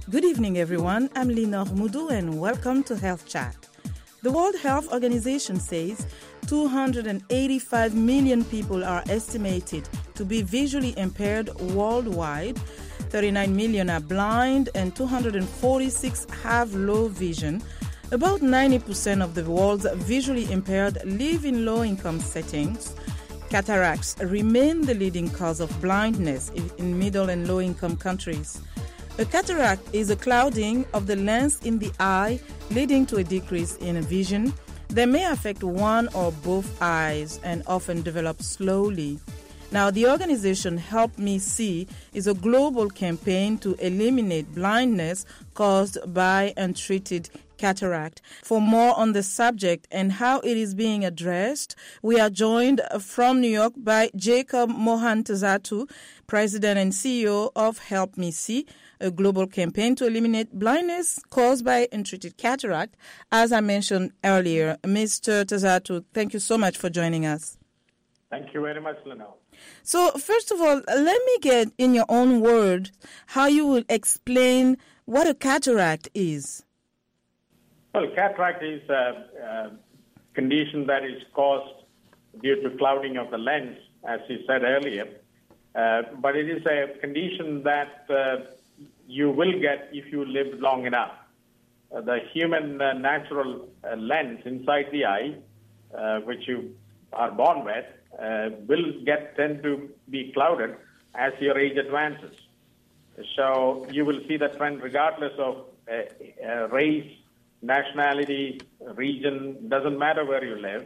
Good evening, everyone. I'm Linor Moudou, and welcome to Health Chat. The World Health Organization says 285 million people are estimated to be visually impaired worldwide. 39 million are blind, and 246 have low vision. About 90% of the world's visually impaired live in low-income settings. Cataracts remain the leading cause of blindness in middle and low-income countries. A cataract is a clouding of the lens in the eye, leading to a decrease in vision. They may affect one or both eyes and often develop slowly. Now, the organization Help Me See is a global campaign to eliminate blindness caused by untreated cataract. For more on the subject and how it is being addressed, we are joined from New York by Jacob Mohantezatu, President and CEO of Help Me See, a global campaign to eliminate blindness caused by untreated cataract. As I mentioned earlier, Mr. Tezatu, thank you so much for joining us. Thank you very much, Lena. So, first of all, let me get in your own words how you will explain what a cataract is. Well, cataract is a condition that is caused due to clouding of the lens, as you said earlier. But it is a condition that you will get if you live long enough. The human natural lens inside the eye, which you are born with, will tend to be clouded as your age advances. So you will see the trend regardless of race, nationality, region, doesn't matter where you live.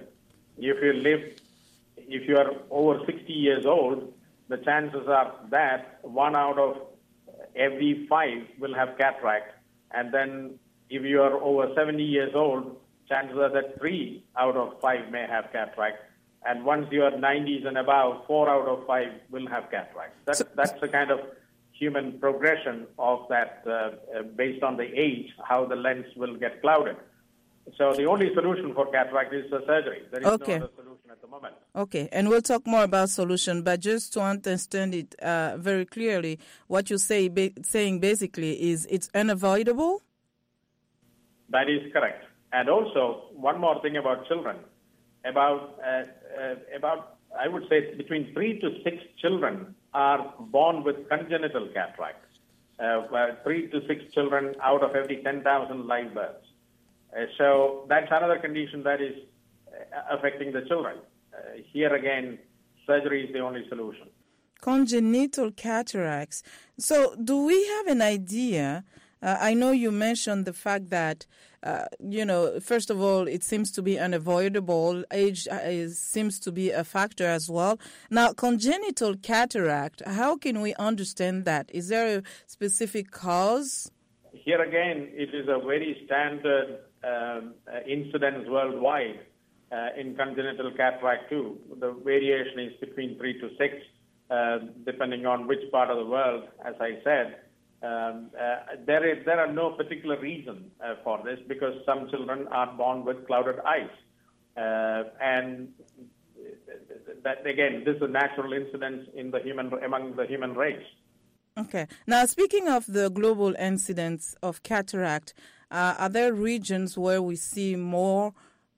If you are over 60 years old, the chances are that 1 out of every 5 will have cataract. And then if you are over 70 years old, chances are that 3 out of 5 may have cataract. And once you are 90s and above, 4 out of 5 will have cataract. That's the kind of human progression of that based on the age, how the lens will get clouded. So the only solution for cataract is surgery. There is no other solution at the moment. Okay, and we'll talk more about solution, but just to understand it very clearly, what you're saying basically is it's unavoidable? That is correct. And also, one more thing about children. About I would say between 3 to 6 children are born with congenital cataract. 3 to 6 children out of every 10,000 live births. So that's another condition that is affecting the children. Here again, surgery is the only solution. Congenital cataracts. So do we have an idea? I know you mentioned the fact that, first of all, it seems to be unavoidable. Age seems to be a factor as well. Now, congenital cataract, how can we understand that? Is there a specific cause? Here again, it is a very standard incidence worldwide in congenital cataract too. The variation is between 3 to 6, depending on which part of the world, as I said. There are no particular reason for this because some children are born with clouded eyes. And that, again, this is a natural incidence among the human race. Okay. Now, speaking of the global incidence of cataract, are there regions where we see more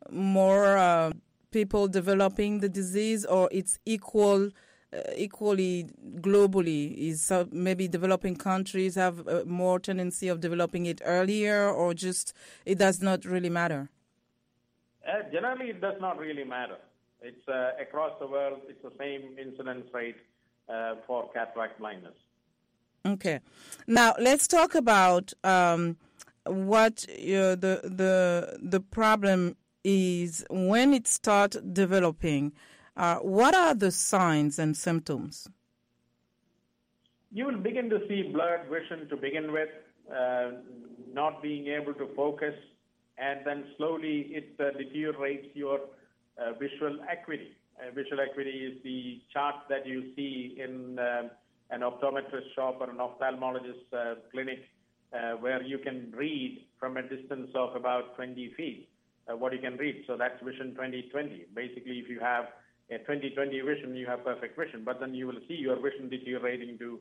people developing the disease, or it's equally globally? Is maybe developing countries have more tendency of developing it earlier, or just it does not really matter? Generally, it does not really matter. It's across the world, it's the same incidence rate for cataract blindness. Okay. Now, let's talk about what the problem is when it starts developing. What are the signs and symptoms? You will begin to see blurred vision to begin with, not being able to focus, and then slowly it deteriorates your visual acuity. Visual acuity is the chart that you see in an optometrist shop or an ophthalmologist clinic where you can read from a distance of about 20 feet what you can read. So that's vision 20/20. Basically, if you have a 20/20 vision, you have perfect vision, but then you will see your vision deteriorating to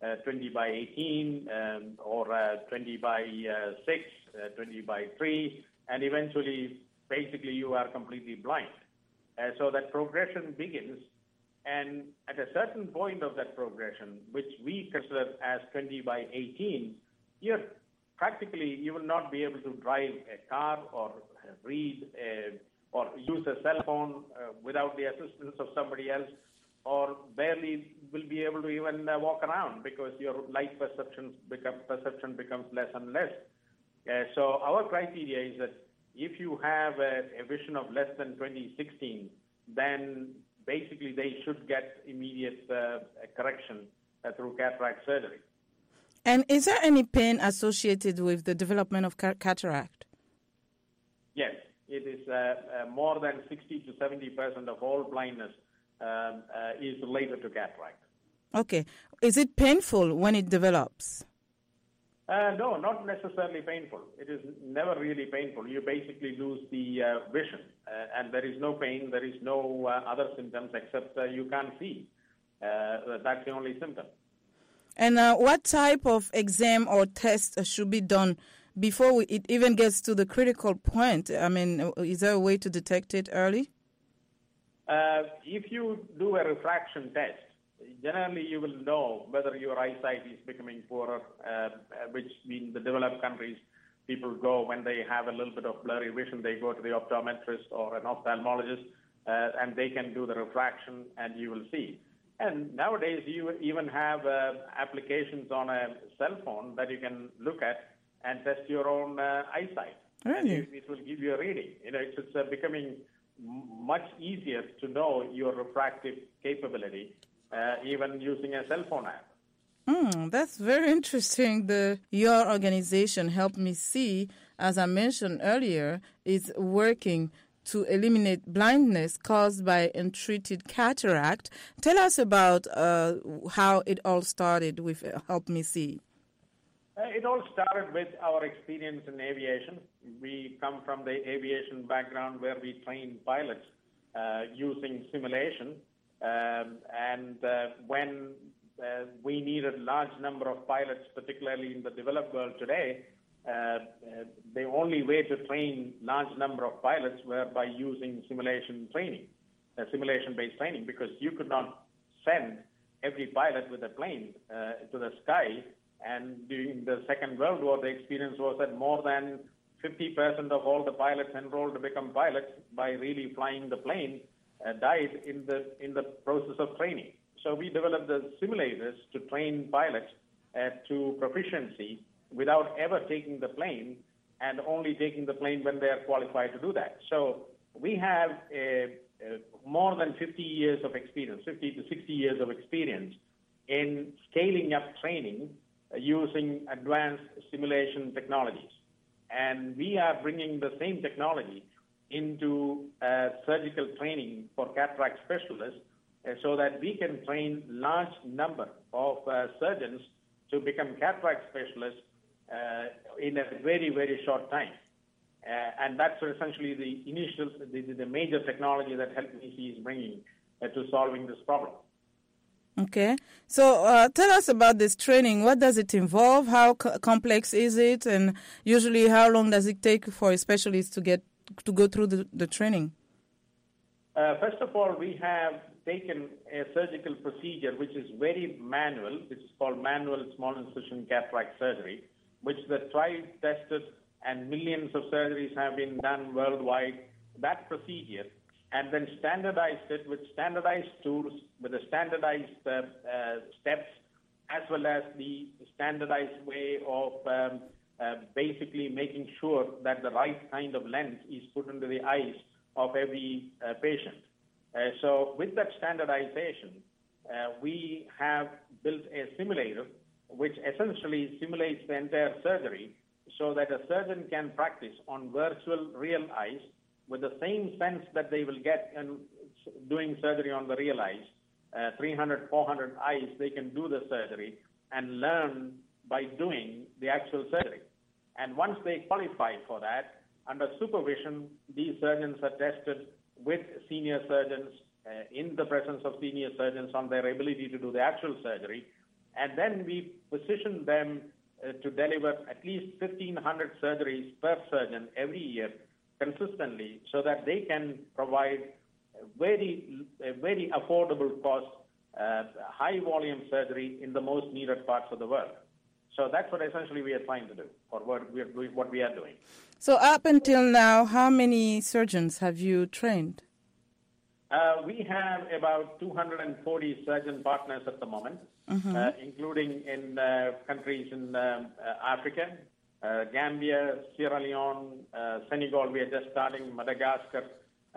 20 by 18 or 20 by 6, 20 by 3, and eventually, basically, you are completely blind. So that progression begins, and at a certain point of that progression, which we consider as 20 by 18, you will not be able to drive a car or read or use a cell phone without the assistance of somebody else, or barely will be able to even walk around because your light perception becomes less and less. So our criteria is that if you have a vision of less than 20/16, then basically they should get immediate correction through cataract surgery. And is there any pain associated with the development of cataract? Yes, it is more than 60 to 70% of all blindness is related to cataract. Okay. Is it painful when it develops? No, not necessarily painful. It is never really painful. You basically lose the vision, and there is no pain. There is no other symptoms except you can't see. That's the only symptom. And what type of exam or test should be done before it even gets to the critical point? I mean, is there a way to detect it early? If you do a refraction test, generally you will know whether your eyesight is becoming poorer, which in the developed countries, people go when they have a little bit of blurry vision, they go to the optometrist or an ophthalmologist, and they can do the refraction, and you will see. And nowadays, you even have applications on a cell phone that you can look at and test your own eyesight. Really? It will give you a reading. It's becoming much easier to know your refractive capability, even using a cell phone app. That's very interesting. Your organization, Help Me See, as I mentioned earlier, is working to eliminate blindness caused by untreated cataract. Tell us about how it all started with Help Me See. It all started with our experience in aviation. We come from the aviation background where we train pilots using simulation. When we needed large number of pilots, particularly in the developed world today, the only way to train large number of pilots were by using simulation training, simulation-based training, because you could not send every pilot with a plane to the sky. And during the Second World War, the experience was that more than 50% of all the pilots enrolled to become pilots by really flying the plane died in the process of training. So we developed the simulators to train pilots to proficiency without ever taking the plane, and only taking the plane when they are qualified to do that. So we have more than 50 years of experience, 50 to 60 years of experience in scaling up training using advanced simulation technologies. And we are bringing the same technology into surgical training for cataract specialists so that we can train large number of surgeons to become cataract specialists in a very, very short time. And that's essentially the major technology that Help Me See is bringing to solving this problem. Okay. So tell us about this training. What does it involve? How complex is it? And usually how long does it take for a specialist to go through the training? First of all, we have taken a surgical procedure which is very manual, which is called manual small incision cataract surgery, which the tried, tested, and millions of surgeries have been done worldwide. That procedure, and then standardized it with standardized tools, with the standardized steps, as well as the standardized way of basically making sure that the right kind of lens is put into the eyes of every patient. So with that standardization, we have built a simulator which essentially simulates the entire surgery so that a surgeon can practice on virtual real eyes with the same sense that they will get in doing surgery on the real eyes. 300, 400 eyes, they can do the surgery and learn by doing the actual surgery. And once they qualify for that, under supervision, these surgeons are tested with senior surgeons in the presence of senior surgeons on their ability to do the actual surgery. And then we position them to deliver at least 1,500 surgeries per surgeon every year consistently so that they can provide very affordable cost, high volume surgery in the most needed parts of the world. So that's what essentially we are trying to do, or what we are doing. So up until now, how many surgeons have you trained? We have about 240 surgeon partners at the moment, including in countries in Africa, Gambia, Sierra Leone, Senegal. We are just starting, Madagascar,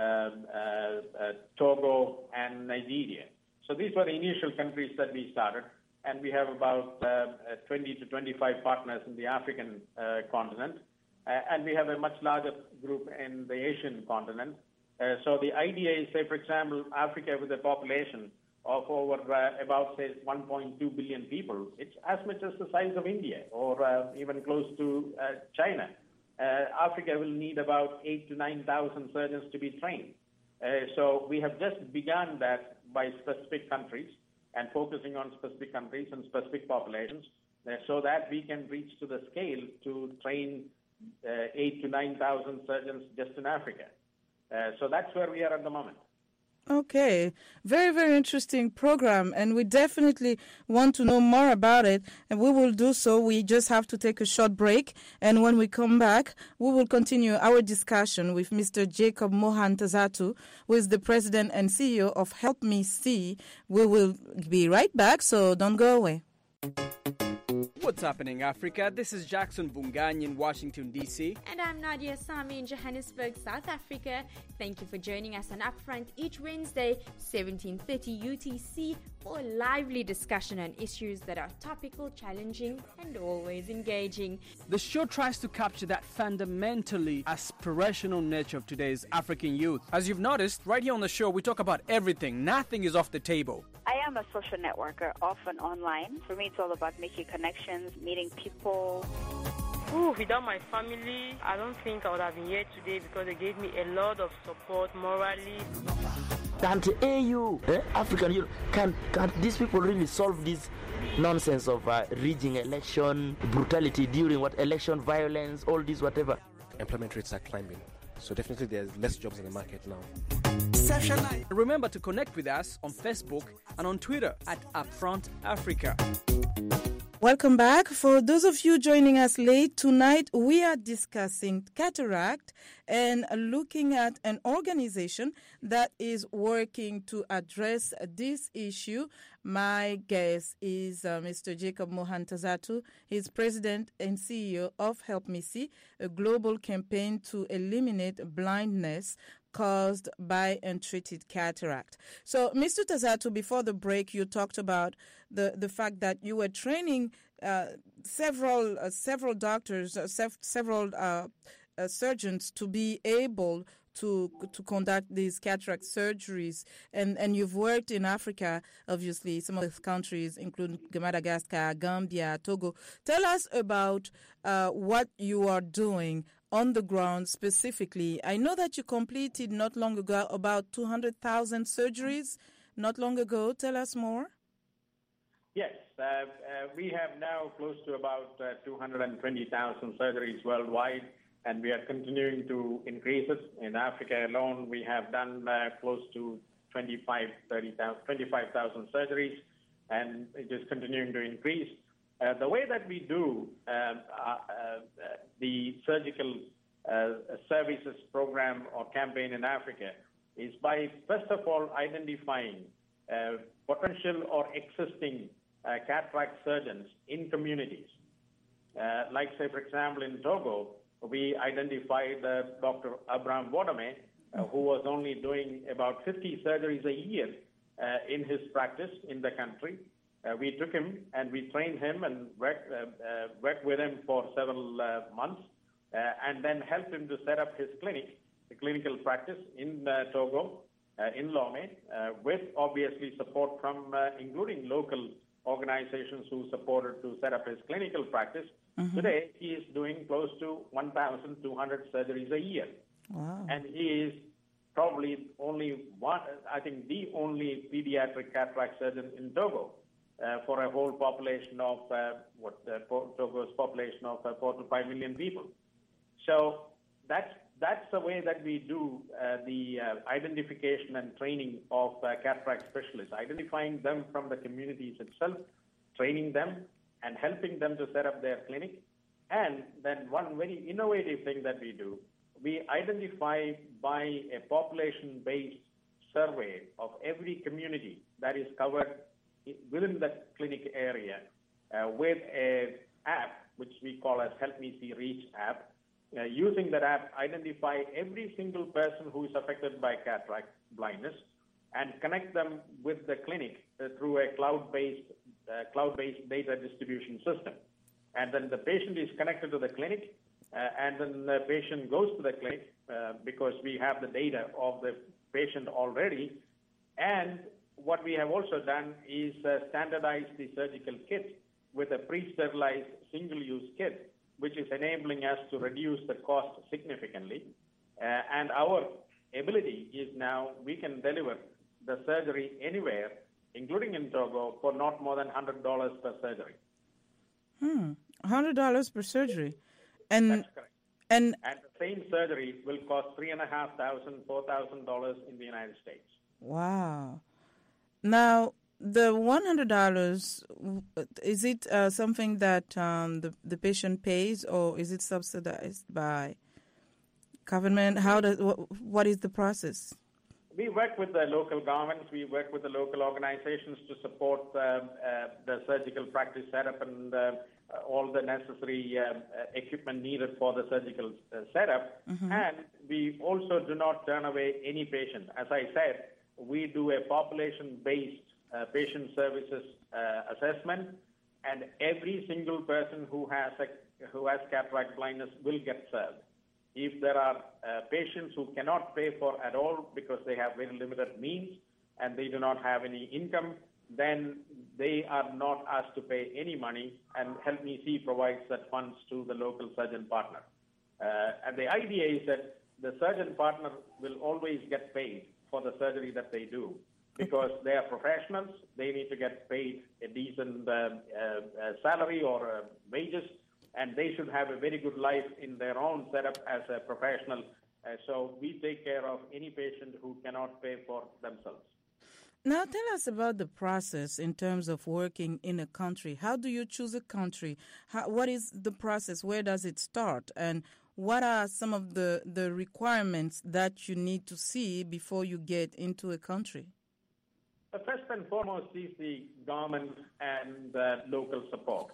Togo, and Nigeria. So these were the initial countries that we started, and we have about 20 to 25 partners in the African continent, and we have a much larger group in the Asian continent. So the idea is, say, for example, Africa with a population of over about, say, 1.2 billion people. It's as much as the size of India or even close to China. Africa will need about 8,000 to 9,000 surgeons to be trained. So we have just begun that by specific countries and focusing on specific countries and specific populations so that we can reach to the scale to train 8,000 to 9,000 surgeons just in Africa. So that's where we are at the moment. Okay. Very, very interesting program, and we definitely want to know more about it, and we will do so. We just have to take a short break, and when we come back, we will continue our discussion with Mr. Jacob Mohan Tazatu, who is the president and CEO of Help Me See. We will be right back, so don't go away. What's happening, Africa? This is Jackson Bungany in Washington, D.C. And I'm Nadia Sami in Johannesburg, South Africa. Thank you for joining us on Upfront each Wednesday, 17:30 UTC, for a lively discussion on issues that are topical, challenging, and always engaging. The show tries to capture that fundamentally aspirational nature of today's African youth. As you've noticed, right here on the show, we talk about everything. Nothing is off the table. I am a social networker, often online. For me, it's all about making connections, meeting people. Without my family, I don't think I would have been here today because they gave me a lot of support morally. Can't AU, African Youth, can these people really solve this nonsense of rigging election, brutality during election violence, all this whatever? Employment rates are climbing, so definitely there's less jobs in the market now. Remember to connect with us on Facebook and on Twitter at Upfront Africa. Welcome back. For those of you joining us late, tonight we are discussing cataract and looking at an organization that is working to address this issue. My guest is Mr. Jacob Mohan Tazatu. He's president and CEO of Help Me See, a global campaign to eliminate blindness caused by untreated cataract. So, Mr. Tazatu, before the break, you talked about the fact that you were training several doctors, several surgeons to be able to conduct these cataract surgeries, and you've worked in Africa, obviously, some of the countries, including Madagascar, Gambia, Togo. Tell us about what you are doing on the ground specifically. I know that you completed not long ago about 200,000 surgeries not long ago. Tell us more. Yes, we have now close to about 220,000 surgeries worldwide, and we are continuing to increase it. In Africa alone, we have done close to 25,000 surgeries, and it is continuing to increase. The way that we do the surgical services program or campaign in Africa is by, first of all, identifying potential or existing cataract surgeons in communities. Like, say, for example, in Togo, we identified Dr. Abraham Wadame, who was only doing about 50 surgeries a year in his practice in the country. We took him and we trained him and worked with him for several months and then helped him to set up his clinic, the clinical practice in Togo, in Lomé, with obviously support from including local organizations who supported to set up his clinical practice. Mm-hmm. Today, he is doing close to 1,200 surgeries a year. Wow. And he is probably only one, I think the only pediatric cataract surgeon in Togo. for a whole population of Togo's population of 4 to 5 million people. So that's the way that we do the identification and training of cataract specialists, identifying them from the communities itself, training them, and helping them to set up their clinic. And then one very innovative thing that we do, we identify by a population-based survey of every community that is covered within the clinic area with an app, which we call as Help Me See Reach app. Using that app, identify every single person who is affected by cataract blindness and connect them with the clinic through a cloud-based data distribution system. And then the patient is connected to the clinic, and then the patient goes to the clinic because we have the data of the patient already. And what we have also done is standardize the surgical kit with a pre-sterilized single-use kit, which is enabling us to reduce the cost significantly. And our ability is now we can deliver the surgery anywhere, including in Togo, for not more than $100 per surgery. $100 per surgery. And that's correct. And the same surgery will cost $3,500, $4,000 in the United States. Wow. Now, the $100, is it something that the patient pays, or is it subsidized by government? What is the process? We work with the local governments. We work with the local organizations to support the surgical practice setup and all the necessary equipment needed for the surgical setup. Mm-hmm. And we also do not turn away any patient. As I said, we do a population-based patient services assessment, and every single person who has cataract blindness will get served. If there are patients who cannot pay for at all because they have very limited means and they do not have any income, then they are not asked to pay any money, and Help Me See provides that funds to the local surgeon partner. And the idea is that the surgeon partner will always get paid for the surgery that they do, because they are professionals. They need to get paid a decent salary or wages, and they should have a very good life in their own setup as a professional. So we take care of any patient who cannot pay for themselves. Now tell us about the process in terms of working in a country. How do you choose a country? What is the process? Where does it start? And what are some of the requirements that you need to see before you get into a country? First and foremost is the government and local support.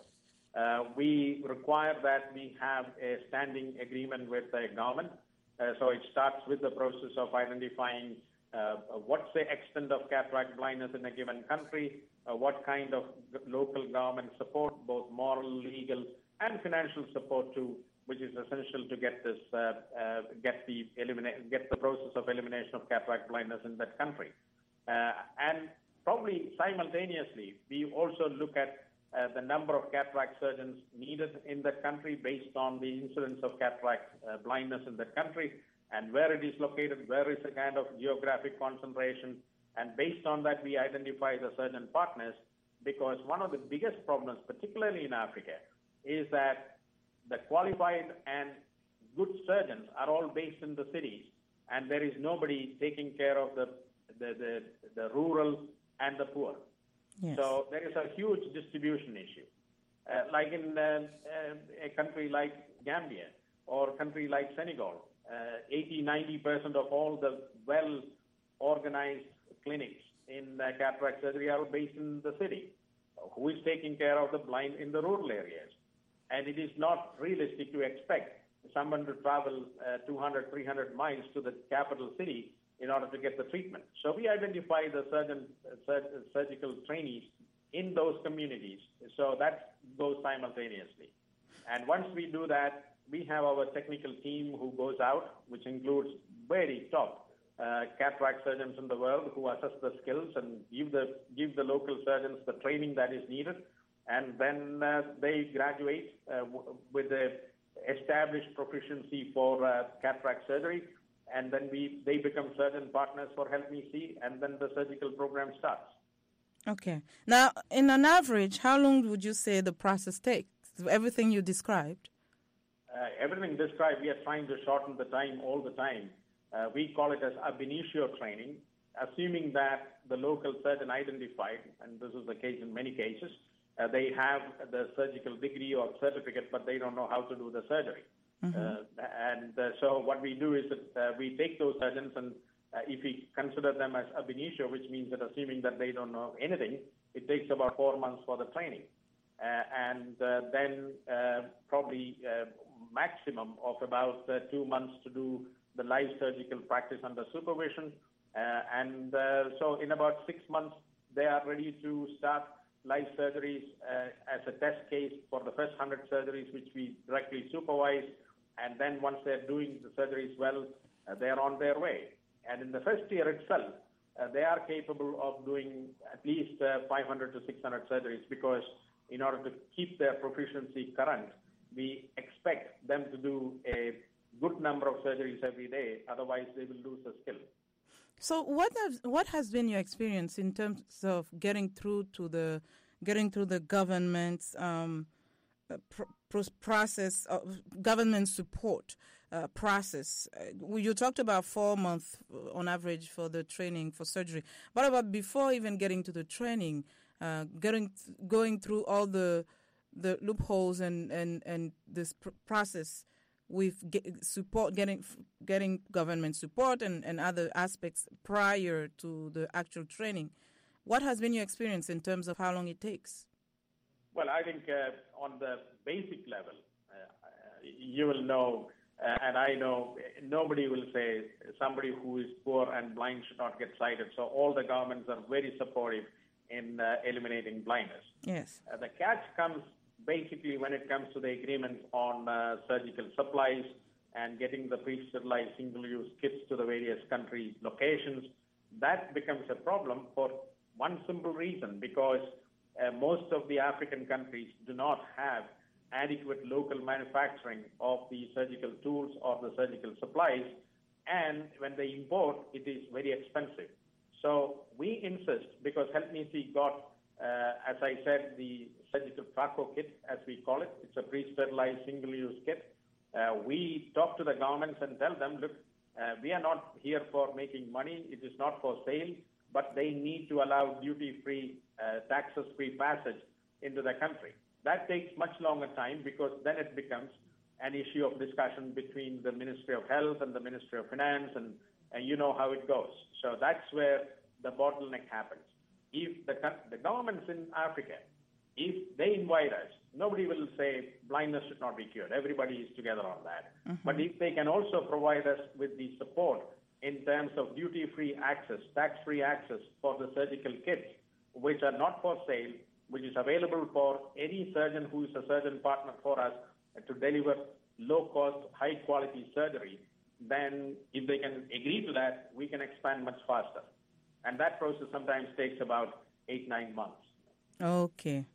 We require that we have a standing agreement with the government. So it starts with the process of identifying what's the extent of cataract blindness in a given country, what kind of local government support, both moral, legal, and financial support too, which is essential to get this, get the process of elimination of cataract blindness in that country. And probably simultaneously, we also look at the number of cataract surgeons needed in that country based on the incidence of cataract blindness in that country and where it is located, where is the kind of geographic concentration. And based on that, we identify the surgeon partners, because one of the biggest problems, particularly in Africa, is that the qualified and good surgeons are all based in the cities, and there is nobody taking care of the rural and the poor. Yes. So there is a huge distribution issue. Like in a country like Gambia or a country like Senegal, 80-90% of all the well-organized clinics in cataract surgery are based in the city. Who is taking care of the blind in the rural areas? And it is not realistic to expect someone to travel 200, 300 miles to the capital city in order to get the treatment. So we identify the surgical trainees in those communities. So that goes simultaneously. And once we do that, we have our technical team who goes out, which includes very top cataract surgeons in the world who assess the skills and give the local surgeons the training that is needed. And then they graduate with the established proficiency for cataract surgery. And then they become surgeon partners for Help Me See, and then the surgical program starts. Okay. Now, in an average, how long would you say the process takes? Everything you described? Everything described, we are trying to shorten the time all the time. We call it as ab initio training, assuming that the local surgeon identified, and this is the case in many cases, they have the surgical degree or certificate, but they don't know how to do the surgery. So what we do is that we take those surgeons, and if we consider them as ab initio, which means that assuming that they don't know anything, it takes about 4 months for the training. Then probably maximum of about 2 months to do the live surgical practice under supervision. So in about 6 months, they are ready to start live surgeries as a test case for the first 100 surgeries, which we directly supervise. And then once they're doing the surgeries well, they're on their way. And in the first year itself, they are capable of doing at least 500 to 600 surgeries, because in order to keep their proficiency current, we expect them to do a good number of surgeries every day. Otherwise, they will lose the skill. So what has been your experience in terms of getting through the government's process, government support process? You talked about 4 months on average for the training for surgery. What about before even getting to the training, going through all the loopholes and this process with getting government support and other aspects prior to the actual training? What has been your experience in terms of how long it takes? Well, I think on the basic level, you will know, and I know, nobody will say somebody who is poor and blind should not get sighted. So all the governments are very supportive in eliminating blindness. Yes. The catch comes basically when it comes to the agreement on surgical supplies and getting the pre-sterilized single-use kits to the various country locations. That becomes a problem for one simple reason, because most of the African countries do not have adequate local manufacturing of the surgical tools or the surgical supplies, and when they import, it is very expensive. So we insist, because Health Ministry got, as I said, the surgical TRACO kit, as we call it. It's a pre-sterilized single-use kit. We talk to the governments and tell them, look, we are not here for making money. It is not for sale, but they need to allow duty-free, taxes-free passage into the country. That takes much longer time, because then it becomes an issue of discussion between the Ministry of Health and the Ministry of Finance, and you know how it goes. So that's where the bottleneck happens. If the governments in Africa, if they invite us, nobody will say blindness should not be cured. Everybody is together on that. But if they can also provide us with the support in terms of duty-free access, tax-free access for the surgical kits, which are not for sale, which is available for any surgeon who is a surgeon partner for us to deliver low-cost, high-quality surgery, then if they can agree to that, we can expand much faster. And that process sometimes takes about 8-9 months. Okay.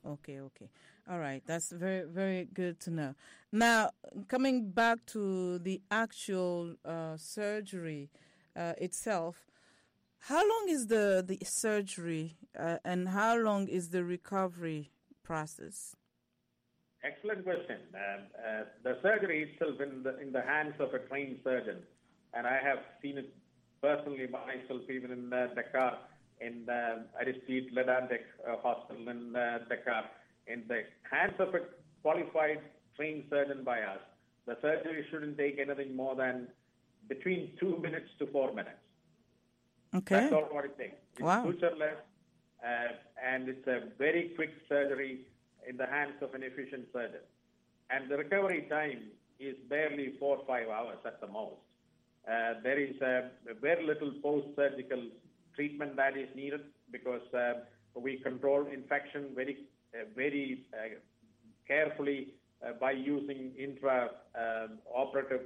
All right. That's very, very good to know. Now, coming back to the actual surgery itself, how long is the surgery and how long is the recovery process? Excellent question. The surgery itself in the hands of a trained surgeon, and I have seen it personally myself, even in Dakar, in Aristide Le Dantec Hospital in Dakar, in the hands of a qualified trained surgeon by us. The surgery shouldn't take anything more than between 2 minutes to 4 minutes. Okay. That's all what it takes. It's sutureless, and it's a very quick surgery in the hands of an efficient surgeon. And the recovery time is barely 4 or 5 hours at the most. There is very little post-surgical treatment that is needed, because we control infection very carefully by using intra-operative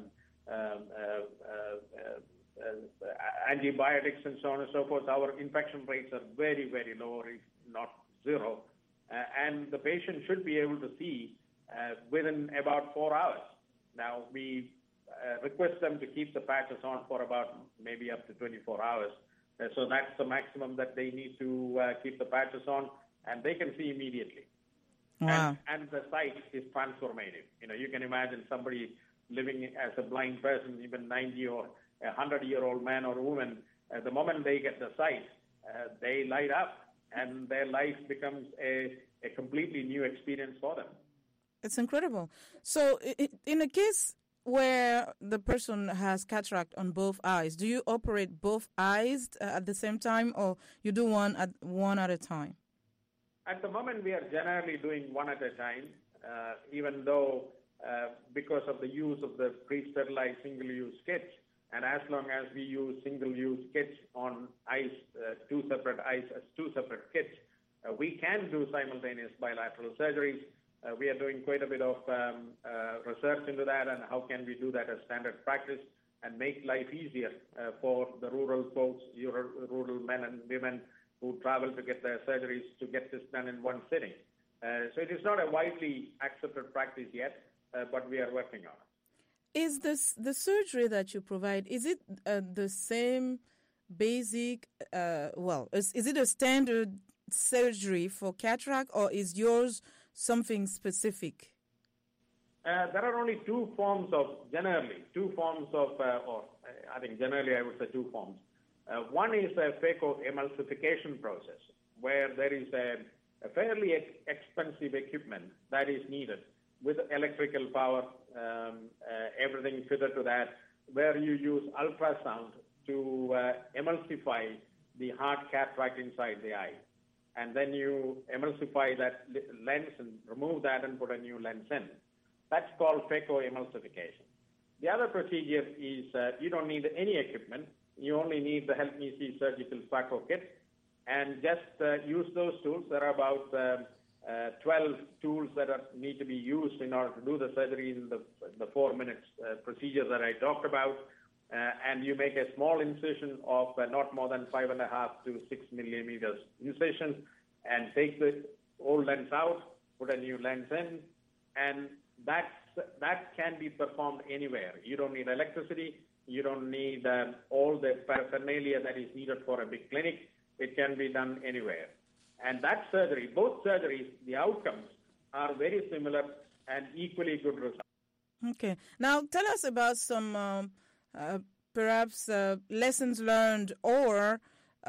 antibiotics and so on and so forth. Our infection rates are very, very low, if not zero. And the patient should be able to see within about 4 hours. Now, we request them to keep the patches on for about maybe up to 24 hours. So that's the maximum that they need to keep the patches on, and they can see immediately. Wow. And the sight is transformative. You can imagine somebody living as a blind person, even 90 or 100-year-old man or woman, the moment they get the sight, they light up, and their life becomes a completely new experience for them. It's incredible. So in a case where the person has cataract on both eyes, do you operate both eyes at the same time, or you do one at a time? At the moment, we are generally doing one at a time, even though because of the use of the pre-sterilized single-use kits, and as long as we use single-use kits on eyes, two separate eyes as two separate kits, we can do simultaneous bilateral surgeries. We are doing quite a bit of research into that, and how can we do that as standard practice and make life easier for the rural folks, rural men and women who travel to get their surgeries, to get this done in one sitting. So it is not a widely accepted practice yet, but we are working on it. Is the surgery that you provide, is it the same basic, is it a standard surgery for cataract, or is yours something specific? There are only two forms of, I think generally I would say two forms. One is a phacoemulsification process, where there is a fairly expensive equipment that is needed with electrical power, everything fitted to that, where you use ultrasound to emulsify the hard cataract inside the eye. And then you emulsify that lens and remove that and put a new lens in. That's called phacoemulsification. The other procedure is you don't need any equipment. You only need the Help Me See surgical phaco kit, and just use those tools. There are about 12 tools that need to be used in order to do the surgery in the 4 minutes procedure that I talked about. And you make a small incision of not more than 5.5 to 6 millimeters incision, and take the old lens out, put a new lens in, and that can be performed anywhere. You don't need electricity. You don't need all the paraphernalia that is needed for a big clinic. It can be done anywhere. And that surgery, both surgeries, the outcomes are very similar and equally good results. Okay. Now, tell us about some perhaps lessons learned or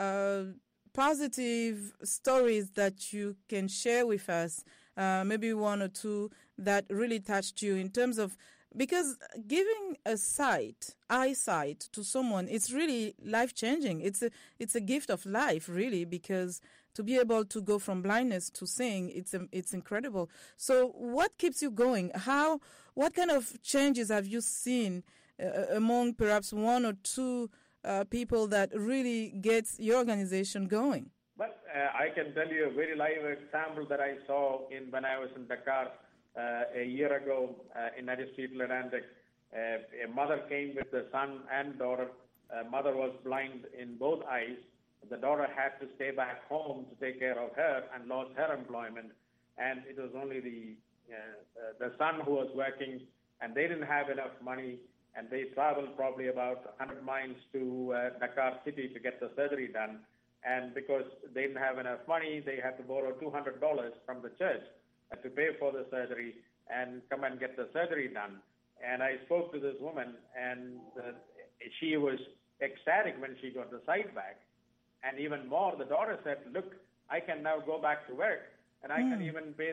positive stories that you can share with us, maybe one or two that really touched you in terms of, because giving eyesight to someone, it's really life-changing. It's a gift of life, really, because to be able to go from blindness to seeing, it's incredible. So what keeps you going? What kind of changes have you seen among perhaps one or two people that really gets your organization going? Well, I can tell you a very live example that I saw when I was in Dakar a year ago in Aristide Atlantic. A mother came with the son and daughter. Mother was blind in both eyes. The daughter had to stay back home to take care of her and lost her employment. And it was only the son who was working, and they didn't have enough money. And they traveled probably about 100 miles to Dakar City to get the surgery done. And because they didn't have enough money, they had to borrow $200 from the church to pay for the surgery and come and get the surgery done. And I spoke to this woman, and she was ecstatic when she got the sight back. And even more, the daughter said, "Look, I can now go back to work, and I can even pay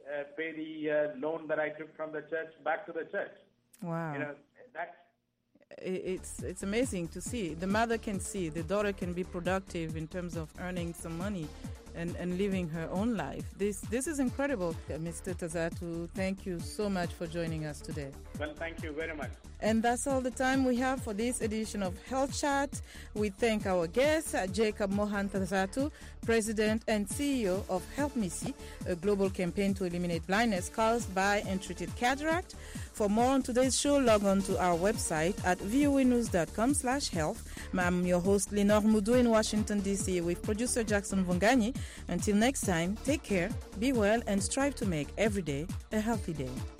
the loan that I took from the church back to the church." Wow. It's amazing to see. The mother can see, the daughter can be productive in terms of earning some money and living her own life. This is incredible. Mr. Tazatu, thank you so much for joining us today. Well, thank you very much. And that's all the time we have for this edition of Health Chat. We thank our guest, Jacob Mohan Tazatu, President and CEO of Help Me See, a global campaign to eliminate blindness caused by untreated cataract. For more on today's show, log on to our website at voanews.com/health. I'm your host, Lenore Mudu in Washington, D.C., with producer Jackson Vongani. Until next time, take care, be well, and strive to make every day a healthy day.